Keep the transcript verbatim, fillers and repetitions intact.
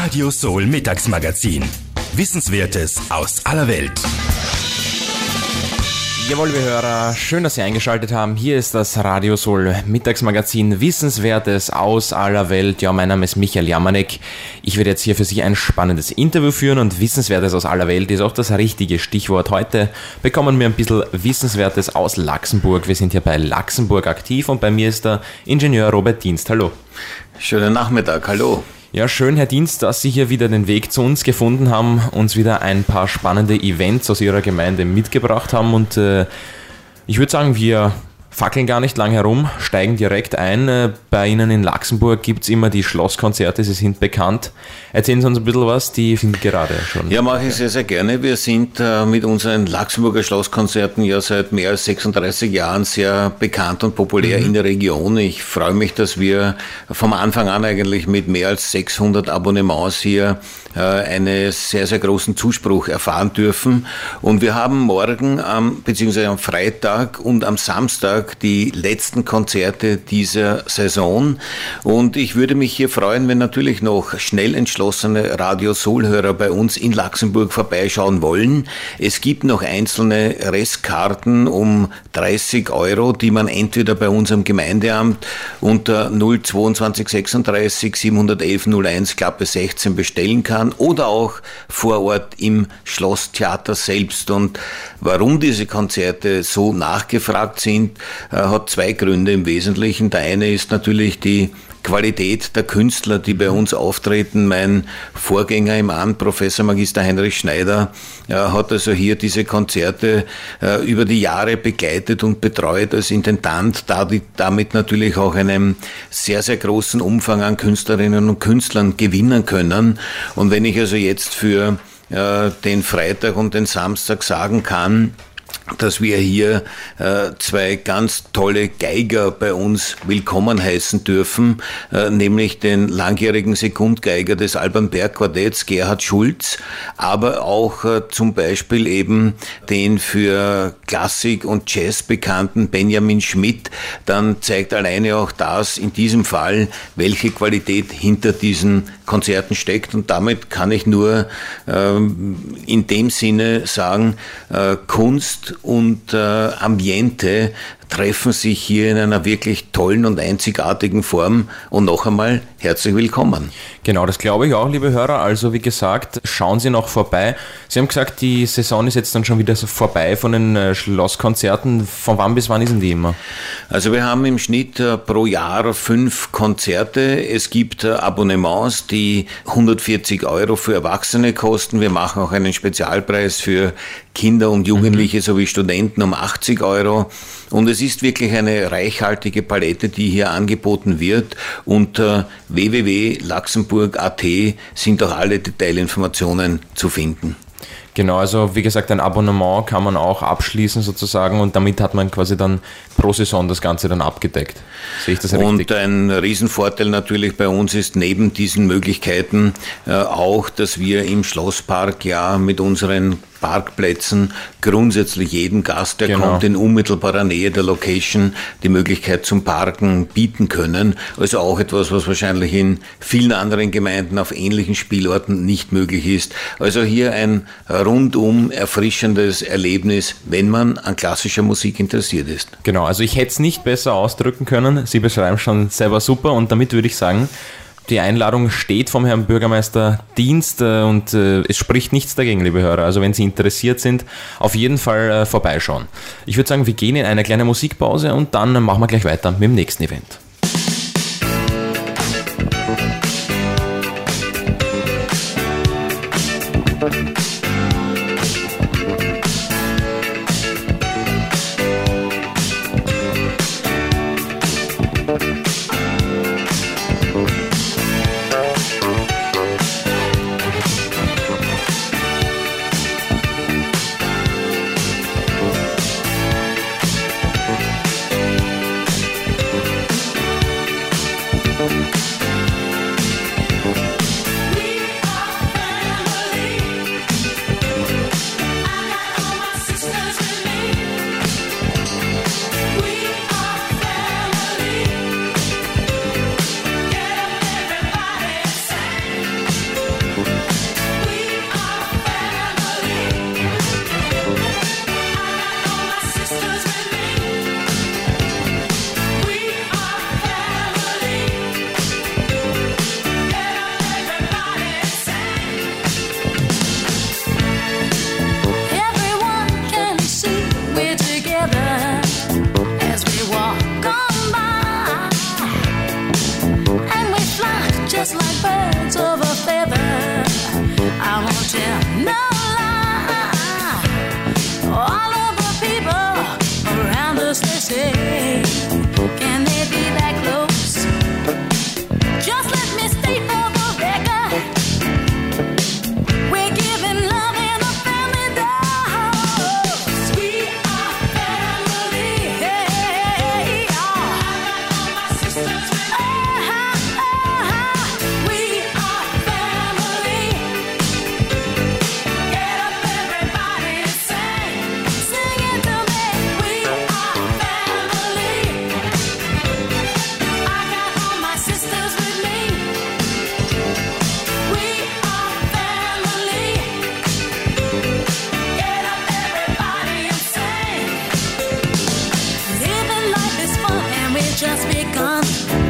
Radio Soul Mittagsmagazin. Wissenswertes aus aller Welt. Jawohl, wir Hörer, schön, dass Sie eingeschaltet haben. Hier ist das Radio Soul Mittagsmagazin Wissenswertes aus aller Welt. Ja, mein Name ist Michael Jamanek. Ich werde jetzt hier für Sie ein spannendes Interview führen und Wissenswertes aus aller Welt ist auch das richtige Stichwort. Heute bekommen wir ein bisschen Wissenswertes aus Laxenburg. Wir sind hier bei Laxenburg aktiv und bei mir ist der Ingenieur Robert Dienst. Hallo. Schönen Nachmittag, hallo. Ja, schön, Herr Dienst, dass Sie hier wieder den Weg zu uns gefunden haben, uns wieder ein paar spannende Events aus Ihrer Gemeinde mitgebracht haben und äh, ich würde sagen, wir fackeln gar nicht lang herum, steigen direkt ein. Äh, bei Ihnen in Laxenburg gibt es immer die Schlosskonzerte, sie sind bekannt. Erzählen Sie uns ein bisschen was, die sind gerade schon. Ja, mache ich sehr, sehr gerne. Wir sind äh, mit unseren Laxenburger Schlosskonzerten ja seit mehr als sechsunddreißig Jahren sehr bekannt und populär mhm. in der Region. Ich freue mich, dass wir vom Anfang an eigentlich mit mehr als sechshundert Abonnements hier äh, einen sehr, sehr großen Zuspruch erfahren dürfen. Und wir haben morgen, ähm, beziehungsweise am Freitag und am Samstag die letzten Konzerte dieser Saison. Und ich würde mich hier freuen, wenn natürlich noch schnell entschlossene Radio-Soul-Hörer bei uns in Laxenburg vorbeischauen wollen. Es gibt noch einzelne Restkarten um dreißig Euro, die man entweder bei unserem Gemeindeamt unter null zweiundzwanzig sechsunddreißig siebenhundertelf null eins Klappe sechzehn bestellen kann oder auch vor Ort im Schlosstheater selbst. Und warum diese Konzerte so nachgefragt sind, hat zwei Gründe im Wesentlichen. Der eine ist natürlich die Qualität der Künstler, die bei uns auftreten. Mein Vorgänger im Amt, Professor Magister Heinrich Schneider, ja, hat also hier diese Konzerte äh, über die Jahre begleitet und betreut als Intendant, da die, damit natürlich auch einen sehr, sehr großen Umfang an Künstlerinnen und Künstlern gewinnen können. Und wenn ich also jetzt für äh, den Freitag und den Samstag sagen kann, dass wir hier äh, zwei ganz tolle Geiger bei uns willkommen heißen dürfen, äh, nämlich den langjährigen Sekundgeiger des Alban Berg Quartetts, Gerhard Schulz, aber auch äh, zum Beispiel eben den für Klassik und Jazz bekannten Benjamin Schmidt, dann zeigt alleine auch das in diesem Fall, welche Qualität hinter diesen Konzerten steckt. Und damit kann ich nur äh, in dem Sinne sagen, äh, Kunst und äh, Ambiente treffen sich hier in einer wirklich tollen und einzigartigen Form. Und noch einmal herzlich willkommen. Genau, das glaube ich auch, liebe Hörer. Also wie gesagt, schauen Sie noch vorbei. Sie haben gesagt, die Saison ist jetzt dann schon wieder so vorbei von den äh, Schlosskonzerten. Von wann bis wann ist denn die immer? Also wir haben im Schnitt äh, pro Jahr fünf Konzerte. Es gibt äh, Abonnements, die hundertvierzig Euro für Erwachsene kosten. Wir machen auch einen Spezialpreis für Kinder und Jugendliche mhm. sowie Studenten um achtzig Euro. Und es ist wirklich eine reichhaltige Palette, die hier angeboten wird. Unter w w w punkt laxenburg punkt a t sind auch alle Detailinformationen zu finden. Genau, also wie gesagt, ein Abonnement kann man auch abschließen sozusagen und damit hat man quasi dann pro Saison das Ganze dann abgedeckt. Sehe ich das richtig? Und ein Riesenvorteil natürlich bei uns ist neben diesen Möglichkeiten äh, auch, dass wir im Schlosspark ja mit unseren Parkplätzen grundsätzlich jedem Gast, der genau. kommt, in unmittelbarer Nähe der Location die Möglichkeit zum Parken bieten können. Also auch etwas, was wahrscheinlich in vielen anderen Gemeinden auf ähnlichen Spielorten nicht möglich ist. Also hier ein rundum erfrischendes Erlebnis, wenn man an klassischer Musik interessiert ist. Genau, also ich hätte es nicht besser ausdrücken können. Sie beschreiben schon selber super und damit würde ich sagen, die Einladung steht vom Herrn Bürgermeister Dienst und äh, es spricht nichts dagegen, liebe Hörer. Also wenn Sie interessiert sind, auf jeden Fall äh, vorbeischauen. Ich würde sagen, wir gehen in eine kleine Musikpause und dann machen wir gleich weiter mit dem nächsten Event. Just begun.